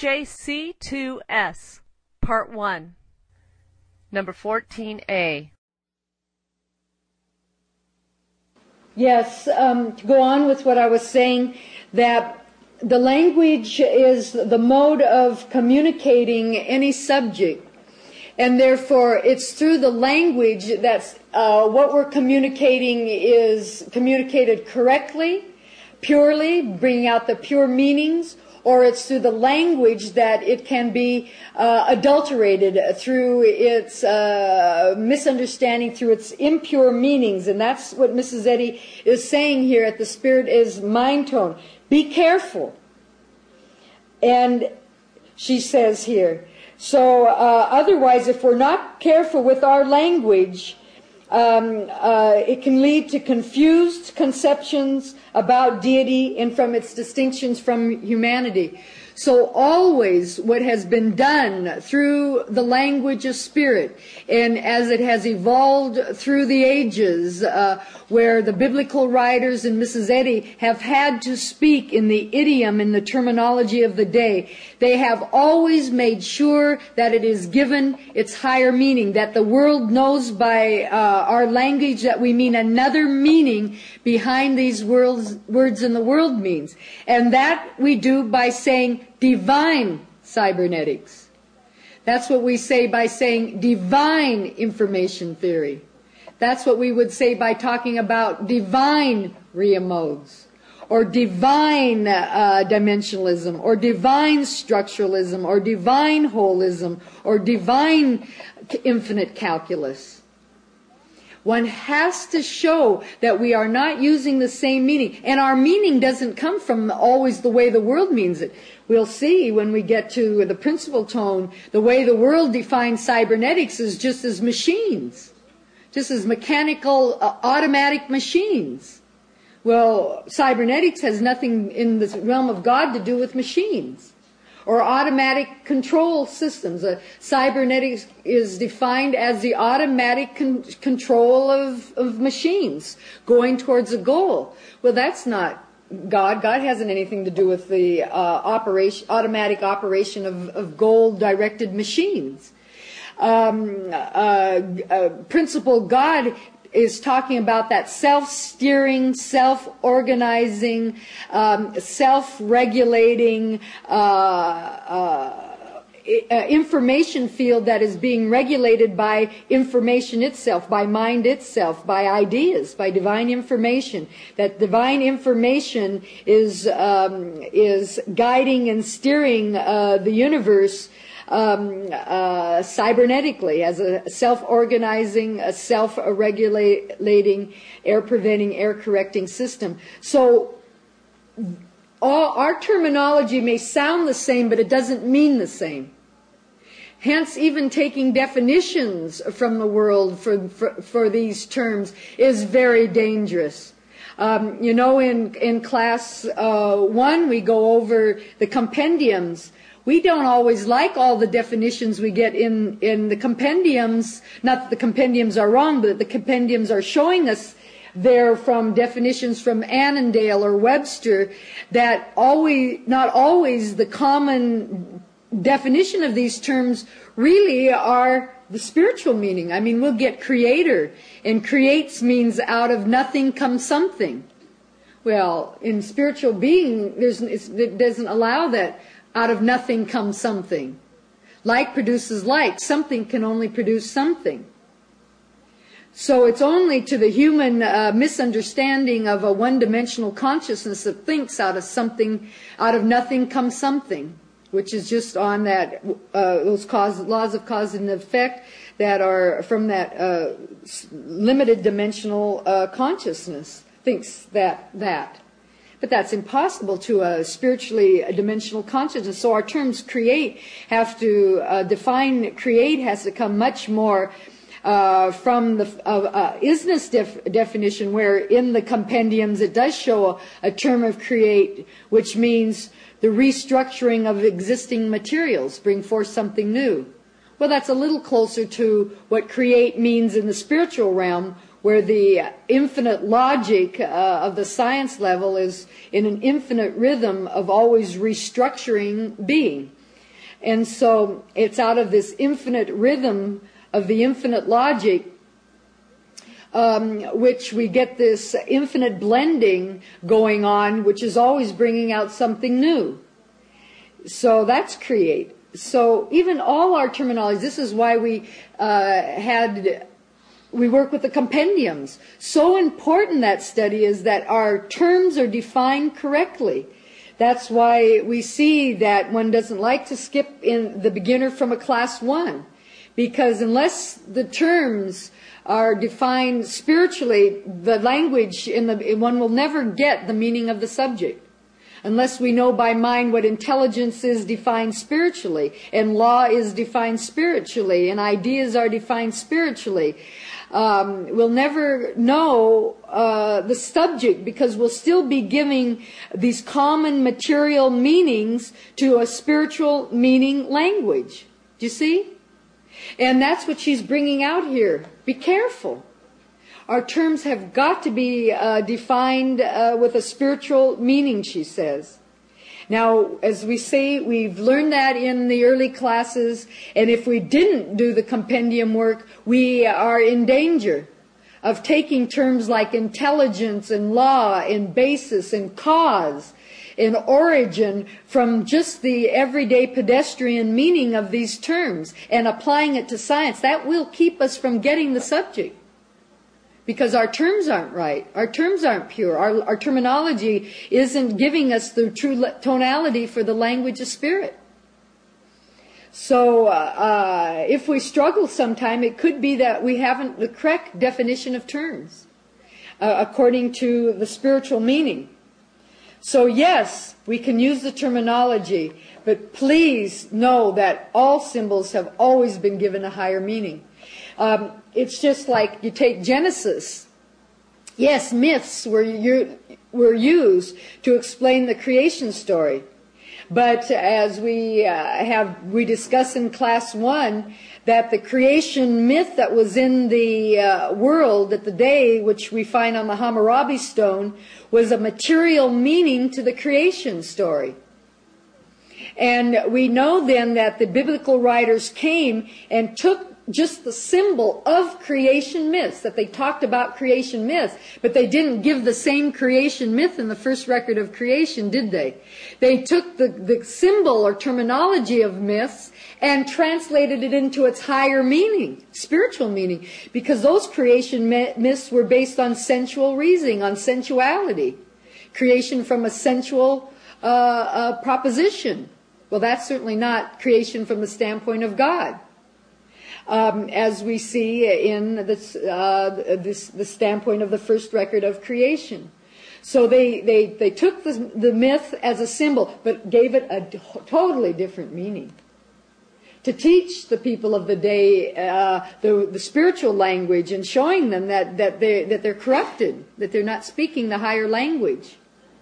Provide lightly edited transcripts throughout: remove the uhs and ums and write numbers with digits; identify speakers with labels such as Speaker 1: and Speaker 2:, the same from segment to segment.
Speaker 1: SJC2S, Part 1, Number 14A.
Speaker 2: Yes, to go on with what I was saying, that the language is the mode of communicating any subject, and therefore it's through the language that's what we're communicating is communicated correctly, purely, bringing out the pure meanings, or it's through the language that it can be adulterated through its misunderstanding, through its impure meanings. And that's what Mrs. Eddy is saying here at the Spirit is Mind Tone. Be careful. And she says here, so otherwise, if we're not careful with our language, it can lead to confused conceptions about deity and from its distinctions from humanity. So always what has been done through the language of spirit, and as it has evolved through the ages, where the biblical writers and Mrs. Eddy have had to speak in the idiom and the terminology of the day, they have always made sure that it is given its higher meaning, that the world knows by our language that we mean another meaning behind these words in the world means. And that we do by saying divine cybernetics. That's what we say by saying divine information theory. That's what we would say by talking about divine Rhea modes, or divine dimensionalism, or divine structuralism, or divine holism, or divine infinite calculus. One has to show that we are not using the same meaning. And our meaning doesn't come from always the way the world means it. We'll see when we get to the principal tone, the way the world defines cybernetics is just as machines. Just as mechanical, automatic machines. Well, cybernetics has nothing in the realm of God to do with machines or automatic control systems. Cybernetics is defined as the automatic control of machines going towards a goal. Well, that's not God. God hasn't anything to do with the automatic operation of goal-directed machines. Principal God is talking about that self-steering, self-organizing, self-regulating information field that is being regulated by information itself, by mind itself, by ideas, by divine information. That divine information is guiding and steering the universe cybernetically, as a self-organizing, a self-regulating, air-preventing, air-correcting system. So our terminology may sound the same, but it doesn't mean the same. Hence, even taking definitions from the world for these terms is very dangerous. In class 1, we go over the compendiums. We don't always like all the definitions we get in the compendiums. Not that the compendiums are wrong, but the compendiums are showing us there from definitions from Annandale or Webster that not always the common definition of these terms really are the spiritual meaning. I mean, we'll get creator, and creates means out of nothing comes something. Well, in spiritual being, it doesn't allow that. Out of nothing comes something. Like produces like. Something can only produce something. So it's only to the human misunderstanding of a one-dimensional consciousness that thinks out of nothing comes something, which is just on that those laws of cause and effect that are from that limited dimensional consciousness thinks that. But that's impossible to a spiritually dimensional consciousness. So our terms create have to define, create has to come much more from the isness definition, where in the compendiums it does show a term of create, which means the restructuring of existing materials, bring forth something new. Well, that's a little closer to what create means in the spiritual realm, where the infinite logic of the science level is in an infinite rhythm of always restructuring being. And so it's out of this infinite rhythm of the infinite logic, which we get this infinite blending going on, which is always bringing out something new. So that's create. So even all our terminology, this is why we work with the compendiums. So important that study is that our terms are defined correctly. That's why we see that one doesn't like to skip in the beginner from a class 1. Because unless the terms are defined spiritually, the language one will never get the meaning of the subject. Unless we know by mind what intelligence is defined spiritually, and law is defined spiritually, and ideas are defined spiritually. We'll never know the subject, because we'll still be giving these common material meanings to a spiritual meaning language. Do you see? And that's what she's bringing out here. Be careful. Our terms have got to be defined with a spiritual meaning, she says. Now, as we say, we've learned that in the early classes, and if we didn't do the compendium work, we are in danger of taking terms like intelligence and law and basis and cause and origin from just the everyday pedestrian meaning of these terms and applying it to science. That will keep us from getting the subject. Because our terms aren't right. Our terms aren't pure. Our terminology isn't giving us the true tonality for the language of spirit. So if we struggle sometime, it could be that we haven't the correct definition of terms according to the spiritual meaning. So yes, we can use the terminology, but please know that all symbols have always been given a higher meaning. It's just like you take Genesis. Yes, myths were used to explain the creation story. But as we discussed in class 1, that the creation myth that was in the world at the day, which we find on the Hammurabi stone, was a material meaning to the creation story. And we know then that the biblical writers came and took just the symbol of creation myths, that they talked about creation myths, but they didn't give the same creation myth in the first record of creation, did they? They took the symbol or terminology of myths and translated it into its higher meaning, spiritual meaning, because those creation myths were based on sensual reasoning, on sensuality, creation from a sensual proposition. Well, that's certainly not creation from the standpoint of God. As we see in the standpoint of the first record of creation. So they took the myth as a symbol, but gave it a totally different meaning. To teach the people of the day the spiritual language and showing them that they're corrupted, that they're not speaking the higher language.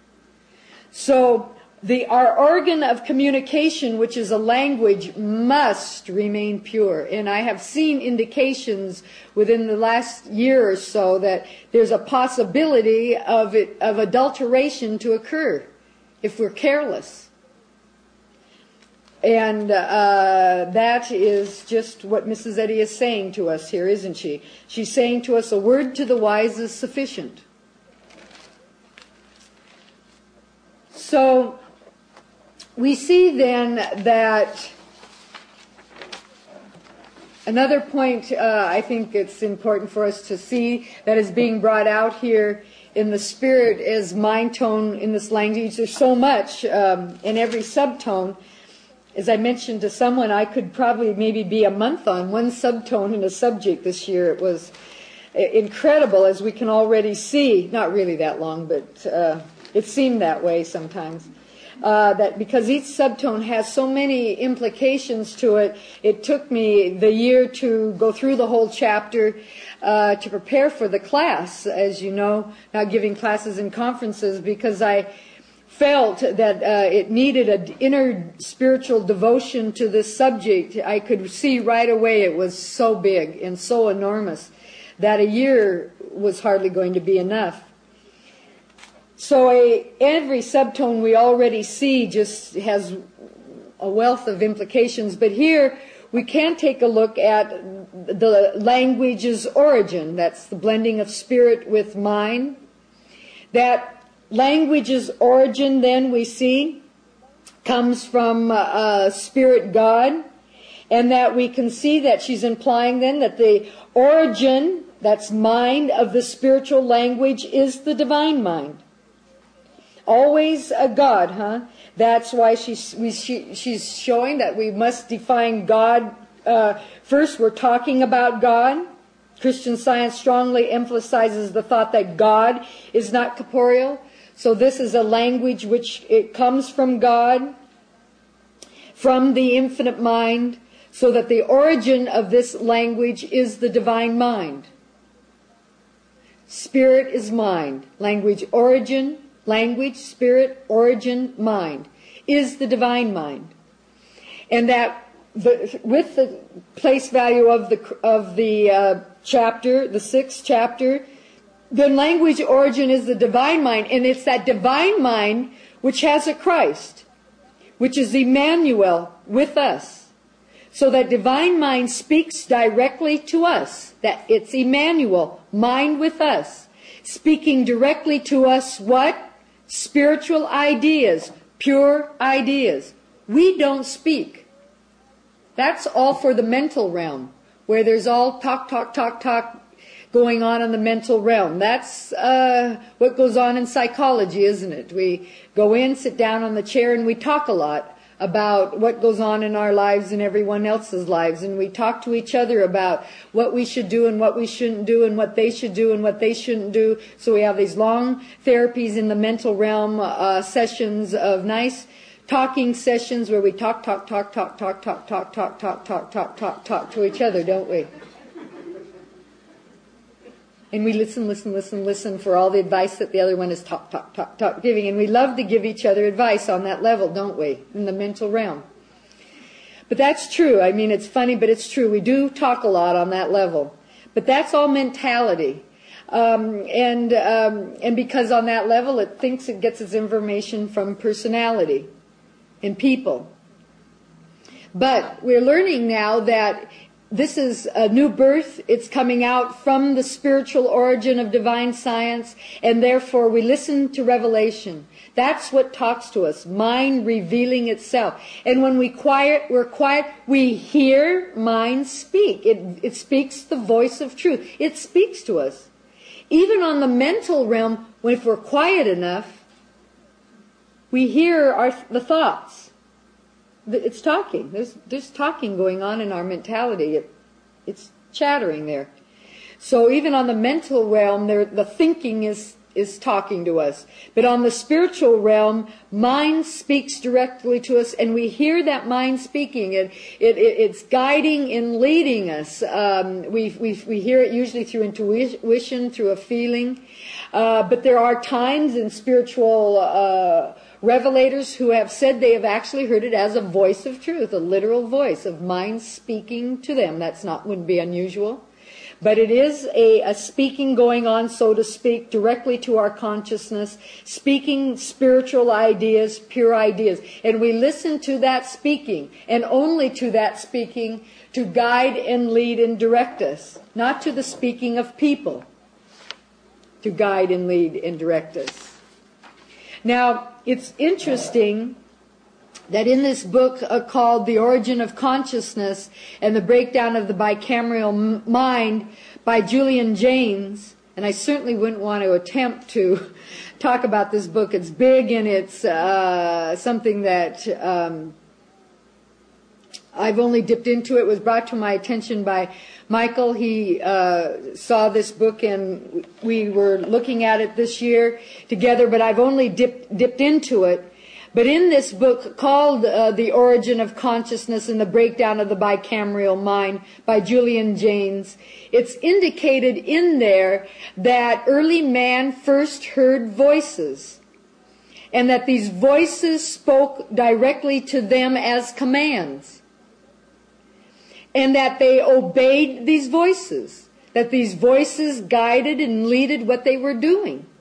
Speaker 2: So our organ of communication, which is a language, must remain pure. And I have seen indications within the last year or so that there's a possibility of adulteration to occur if we're careless. And that is just what Mrs. Eddy is saying to us here, isn't she? She's saying to us, a word to the wise is sufficient. So we see then that another point I think it's important for us to see that is being brought out here in the spirit is mind tone in this language. There's so much in every subtone. As I mentioned to someone, I could probably maybe be a month on one subtone in a subject this year. It was incredible, as we can already see. Not really that long, but it seemed that way sometimes. That because each subtone has so many implications to it, it took me the year to go through the whole chapter to prepare for the class, as you know, not giving classes and conferences, because I felt that it needed an inner spiritual devotion to this subject. I could see right away it was so big and so enormous that a year was hardly going to be enough. So every subtone we already see just has a wealth of implications, but here we can take a look at the language's origin. That's the blending of spirit with mind. That language's origin, then, we see, comes from Spirit God, and that we can see that she's implying then that the origin, that's mind, of the spiritual language is the divine mind. Always a God, huh? That's why she's showing that we must define God. First, we're talking about God. Christian Science strongly emphasizes the thought that God is not corporeal. So this is a language which it comes from God, from the infinite mind, so that the origin of this language is the divine mind. Spirit is mind. Language, spirit, origin, mind, is the divine mind. And that with the place value of the chapter, the 6th chapter, the language origin is the divine mind, and it's that divine mind which has a Christ, which is Emmanuel with us. So that divine mind speaks directly to us. That it's Emmanuel, mind with us, speaking directly to us what? Spiritual ideas, pure ideas. We don't speak. That's all for the mental realm, where there's all talk going on in the mental realm. That's what goes on in psychology, isn't it? We go in, sit down on the chair, and we talk a lot about what goes on in our lives and everyone else's lives. And we talk to each other about what we should do and what we shouldn't do and what they should do and what they shouldn't do. So we have these long therapies in the mental realm, sessions of nice talking sessions where we talk to each other, don't we? And we listen for all the advice that the other one is giving. And we love to give each other advice on that level, don't we? In the mental realm. But that's true. I mean, it's funny, but it's true. We do talk a lot on that level. But that's all mentality. And because on that level it thinks it gets its information from personality and people. But we're learning now that this is a new birth. It's coming out from the spiritual origin of divine science, and therefore we listen to revelation. That's what talks to us, mind revealing itself. And when we're quiet, we hear mind speak. It speaks the voice of truth. It speaks to us. Even on the mental realm, if we're quiet enough, we hear the thoughts. It's talking. There's talking going on in our mentality. It's chattering there. So even on the mental realm, the thinking is talking to us. But on the spiritual realm, mind speaks directly to us, and we hear that mind speaking. It's guiding and leading us. We hear it usually through intuition, through a feeling. But there are times in spiritual revelators who have said they have actually heard it as a voice of truth, a literal voice of mind speaking to them. Wouldn't be unusual. But it is a speaking going on, so to speak, directly to our consciousness, speaking spiritual ideas, pure ideas. And we listen to that speaking, and only to that speaking, to guide and lead and direct us. Not to the speaking of people, to guide and lead and direct us. Now, it's interesting that in this book called The Origin of Consciousness and the Breakdown of the Bicameral Mind by Julian Jaynes, and I certainly wouldn't want to attempt to talk about this book. It's big and it's something that I've only dipped into. It was brought to my attention by Michael. He saw this book and we were looking at it this year together, but I've only dipped into it. But in this book called The Origin of Consciousness and the Breakdown of the Bicameral Mind by Julian Jaynes, it's indicated in there that early man first heard voices, and that these voices spoke directly to them as commands, and that they obeyed these voices, that these voices guided and leaded what they were doing.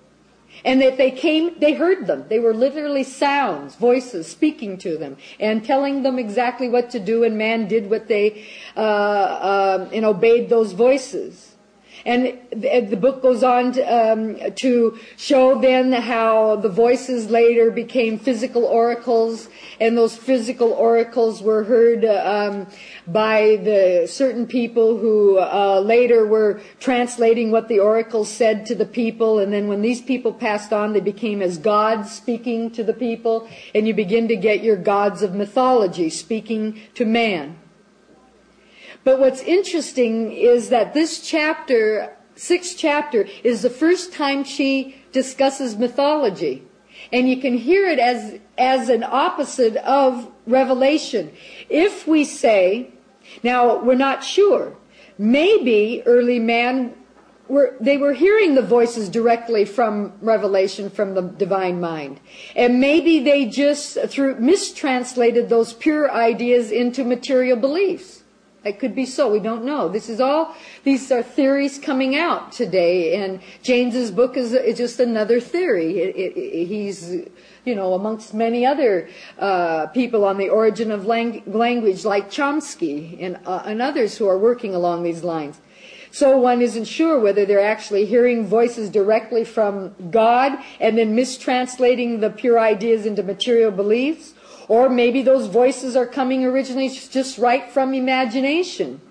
Speaker 2: And that they came, they heard them. They were literally sounds, voices speaking to them and telling them exactly what to do, and man did what they, and obeyed those voices. And the book goes on to show then how the voices later became physical oracles, and those physical oracles were heard by the certain people who later were translating what the oracles said to the people. And then when these people passed on, they became as gods speaking to the people, and you begin to get your gods of mythology speaking to man. But what's interesting is that this chapter, 6th chapter, is the first time she discusses mythology. And you can hear it as an opposite of Revelation. If we say, now we're not sure, maybe early man, they were hearing the voices directly from Revelation, from the divine mind. And maybe they just mistranslated those pure ideas into material beliefs. It could be so. We don't know. These are theories coming out today, and James's book is just another theory. He's, amongst many other people on the origin of language, like Chomsky and others who are working along these lines. So one isn't sure whether they're actually hearing voices directly from God and then mistranslating the pure ideas into material beliefs. Or maybe those voices are coming originally just right from imagination,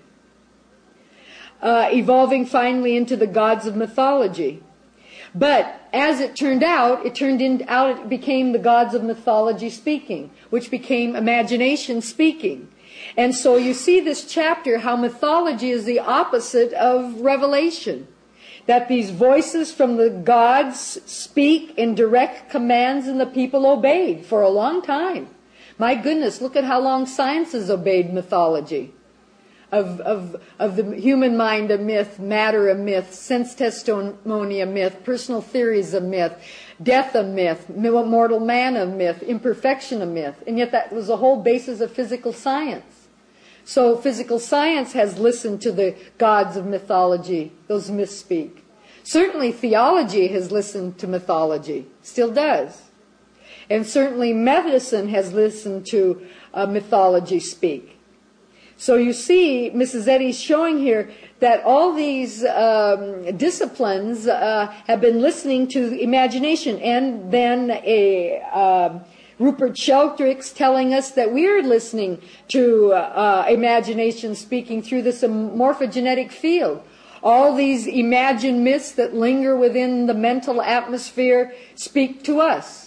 Speaker 2: evolving finally into the gods of mythology. But as it turned out, it became the gods of mythology speaking, which became imagination speaking. And so you see this chapter, how mythology is the opposite of Revelation. That these voices from the gods speak in direct commands, and the people obeyed for a long time. My goodness, look at how long science has obeyed mythology. Of the human mind a myth, matter a myth, sense testimony a myth, personal theories a myth, death a myth, mortal man a myth, imperfection a myth. And yet that was the whole basis of physical science. So physical science has listened to the gods of mythology, those myths speak. Certainly theology has listened to mythology, still does. And certainly medicine has listened to mythology speak. So you see, Mrs. Eddy's showing here that all these disciplines have been listening to imagination. And then Rupert Sheldrake's telling us that we're listening to imagination speaking through this morphogenetic field. All these imagined myths that linger within the mental atmosphere speak to us.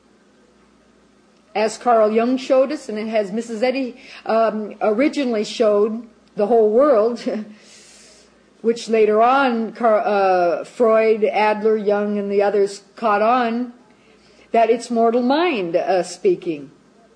Speaker 2: As Carl Jung showed us, and as Mrs. Eddy originally showed the whole world, which later on Freud, Adler, Jung, and the others caught on, that it's mortal mind speaking.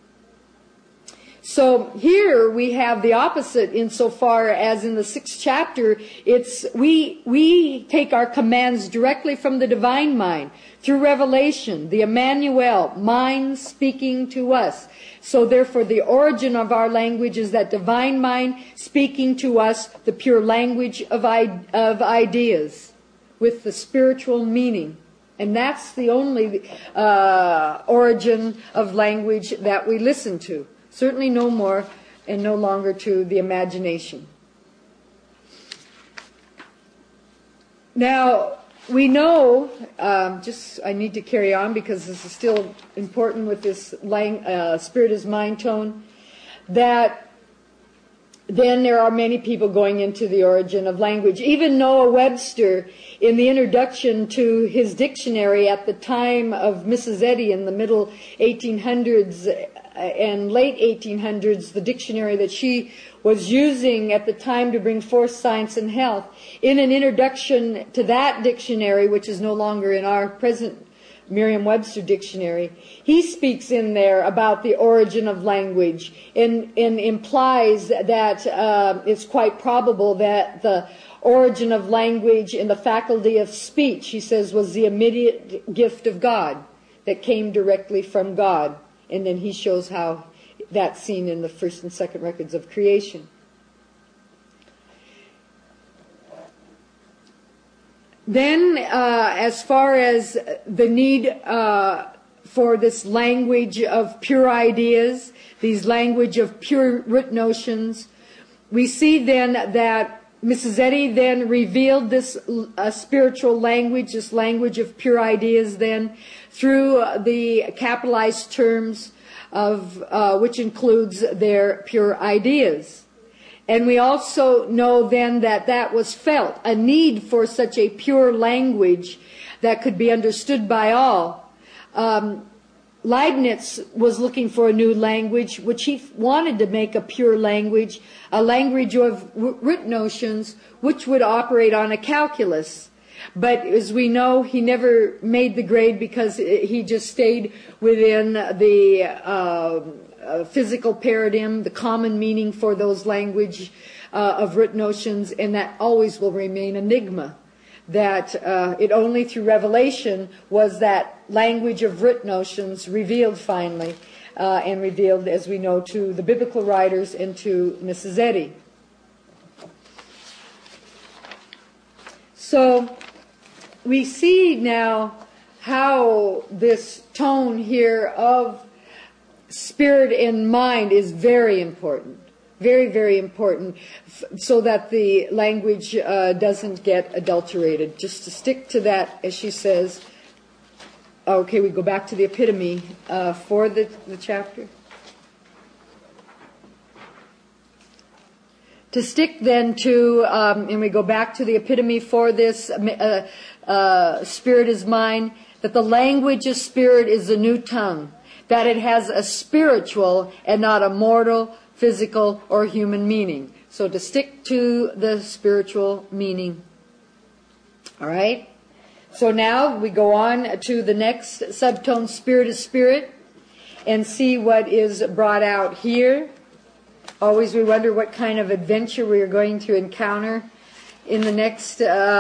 Speaker 2: So here we have the opposite insofar as in the 6th chapter, we take our commands directly from the divine mind through revelation, the Emmanuel, mind speaking to us. So therefore the origin of our language is that divine mind speaking to us the pure language of ideas with the spiritual meaning. And that's the only origin of language that we listen to. Certainly no more and no longer to the imagination. Now, we know, I need to carry on because this is still important with this spirit is mind tone, that then there are many people going into the origin of language. Even Noah Webster, in the introduction to his dictionary at the time of Mrs. Eddy in the middle 1800s and late 1800s, the dictionary that she was using at the time to bring forth science and health, in an introduction to that dictionary, which is no longer in our present Merriam-Webster dictionary, he speaks in there about the origin of language and implies that it's quite probable that the origin of language and the faculty of speech, he says, was the immediate gift of God that came directly from God. And then he shows how that's seen in the first and second records of creation. Then, as far as the need for this language of pure ideas, these language of pure root notions, we see then that Mrs. Eddy then revealed this spiritual language, this language of pure ideas then, through the capitalized terms of which includes their pure ideas. And we also know then that that was felt, a need for such a pure language that could be understood by all. Leibniz was looking for a new language, which he wanted to make a pure language, a language of root notions, which would operate on a calculus. But as we know, he never made the grade because he just stayed within the physical paradigm, the common meaning for those language of root notions, and that always will remain enigma. That it only through revelation was that language of root notions revealed finally, and revealed, as we know, to the biblical writers and to Mrs. Eddy. So we see now how this tone here of spirit and mind is very important. Very, very important, so that the language doesn't get adulterated. Just to stick to that, as she says. Okay, we go back to the epitome for the chapter. To stick then to, and we go back to the epitome for this, spirit is mine, that the language of spirit is a new tongue, that it has a spiritual and not a mortal, physical, or human meaning. So to stick to the spiritual meaning. All right? So now we go on to the next subtone, spirit is spirit, and see what is brought out here. Always we wonder what kind of adventure we are going to encounter in the next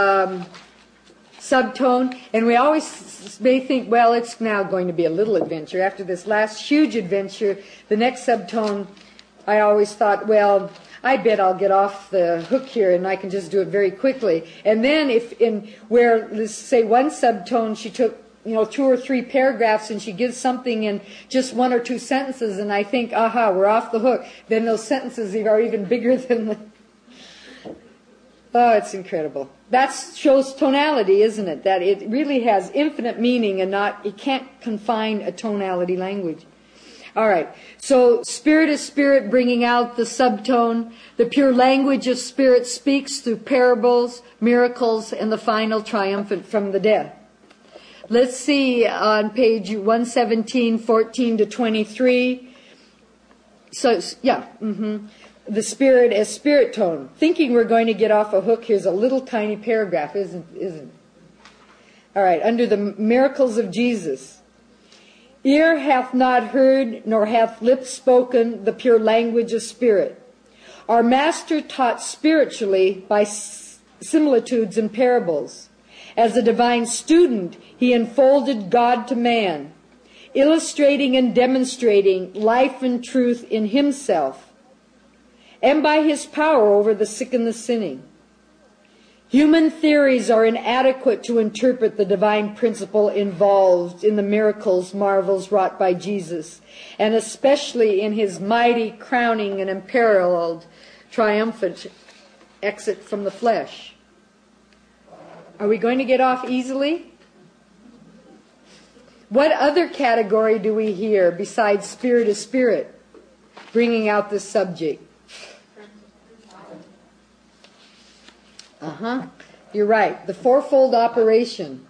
Speaker 2: subtone. And we always may think, well, it's now going to be a little adventure. After this last huge adventure, the next subtone, I always thought, well, I bet I'll get off the hook here and I can just do it very quickly. And then if in where, let's say, one subtone she took, 2 or 3 paragraphs and she gives something in just 1 or 2 sentences and I think, aha, we're off the hook. Then those sentences are even bigger than the... Oh, it's incredible. That shows tonality, isn't it? That it really has infinite meaning and it can't confine a tonality language. All right, so spirit is spirit, bringing out the subtone. The pure language of spirit speaks through parables, miracles, and the final triumphant from the dead. Let's see on page 117, 14 to 23. So, the spirit as spirit tone. Thinking we're going to get off a hook, here's a little tiny paragraph, isn't it? All right, under the miracles of Jesus. Ear hath not heard, nor hath lip spoken the pure language of spirit. Our Master taught spiritually by similitudes and parables. As a divine student, he unfolded God to man, illustrating and demonstrating life and truth in himself, and by his power over the sick and the sinning. Human theories are inadequate to interpret the divine principle involved in the miracles, marvels wrought by Jesus, and especially in his mighty, crowning, and unparalleled, triumphant exit from the flesh. Are we going to get off easily? What other category do we hear besides spirit is spirit, bringing out this subject? You're right. The fourfold operation.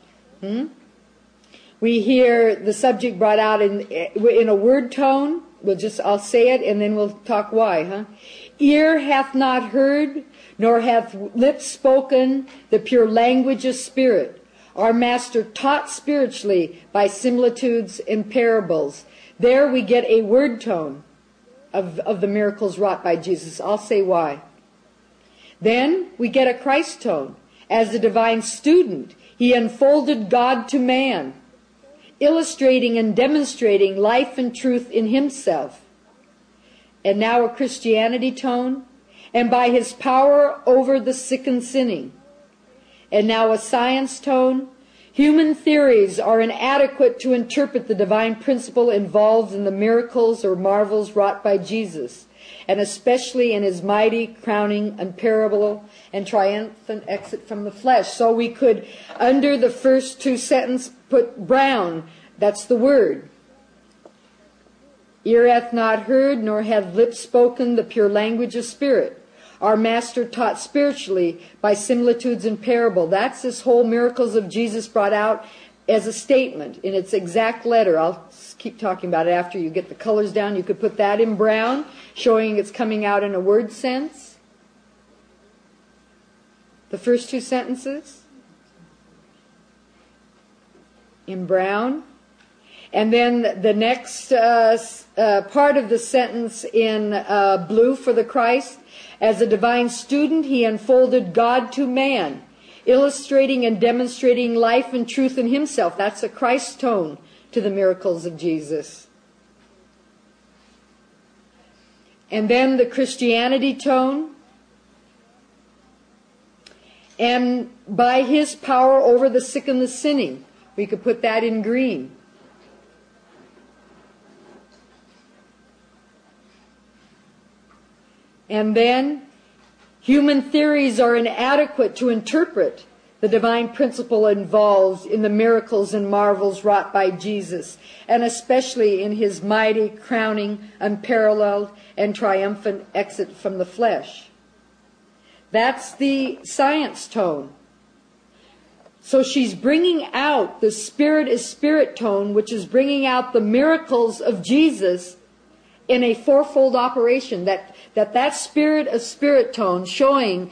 Speaker 2: We hear the subject brought out in a word tone. I'll say it and then we'll talk why. Ear hath not heard, nor hath lips spoken the pure language of spirit. Our Master taught spiritually by similitudes and parables. There we get a word tone of the miracles wrought by Jesus. I'll say why. Then we get a Christ tone. As a divine student, he unfolded God to man, illustrating and demonstrating life and truth in himself. And now a Christianity tone, and by his power over the sick and sinning. And now a science tone. Human theories are inadequate to interpret the divine principle involved in the miracles or marvels wrought by Jesus, and especially in his mighty, crowning, unparalleled, and triumphant exit from the flesh. So we could, under the first two sentences, put brown. That's the word. Ear hath not heard, nor have lips spoken the pure language of spirit. Our Master taught spiritually by similitudes and parable. That's this whole miracles of Jesus brought out as a statement in its exact letter. I'll keep talking about it after you get the colors down. You could put that in brown, showing it's coming out in a word sense. The first two sentences in brown. And then the next part of the sentence in blue for the Christ. As a divine student, he unfolded God to man, illustrating and demonstrating life and truth in himself. That's a Christ tone to the miracles of Jesus. And then the Christianity tone. And by his power over the sick and the sinning. We could put that in green. And then, human theories are inadequate to interpret the divine principle involved in the miracles and marvels wrought by Jesus, and especially in his mighty, crowning, unparalleled, and triumphant exit from the flesh. That's the science tone. So she's bringing out the Spirit is Spirit tone, which is bringing out the miracles of Jesus in a fourfold operation, that Spirit of Spirit tone, showing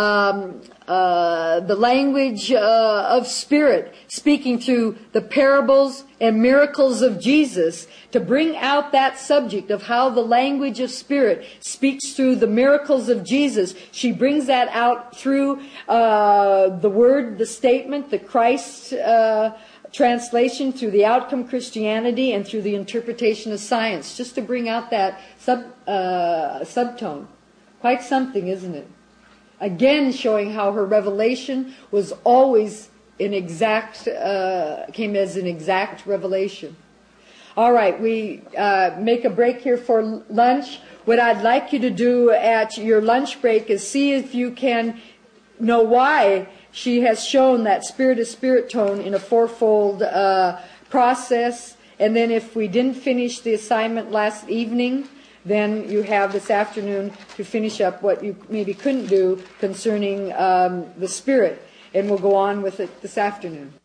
Speaker 2: the language of Spirit, speaking through the parables and miracles of Jesus, to bring out that subject of how the language of Spirit speaks through the miracles of Jesus. She brings that out through the word, the statement, the Christ translation, through the outcome Christianity, and through the interpretation of science, just to bring out that subtone. Quite something, isn't it? Again, showing how her revelation was always came as an exact revelation. All right, we make a break here for lunch. What I'd like you to do at your lunch break is see if you can know why she has shown that Spirit is Spirit tone in a fourfold process. And then if we didn't finish the assignment last evening, then you have this afternoon to finish up what you maybe couldn't do concerning the Spirit. And we'll go on with it this afternoon.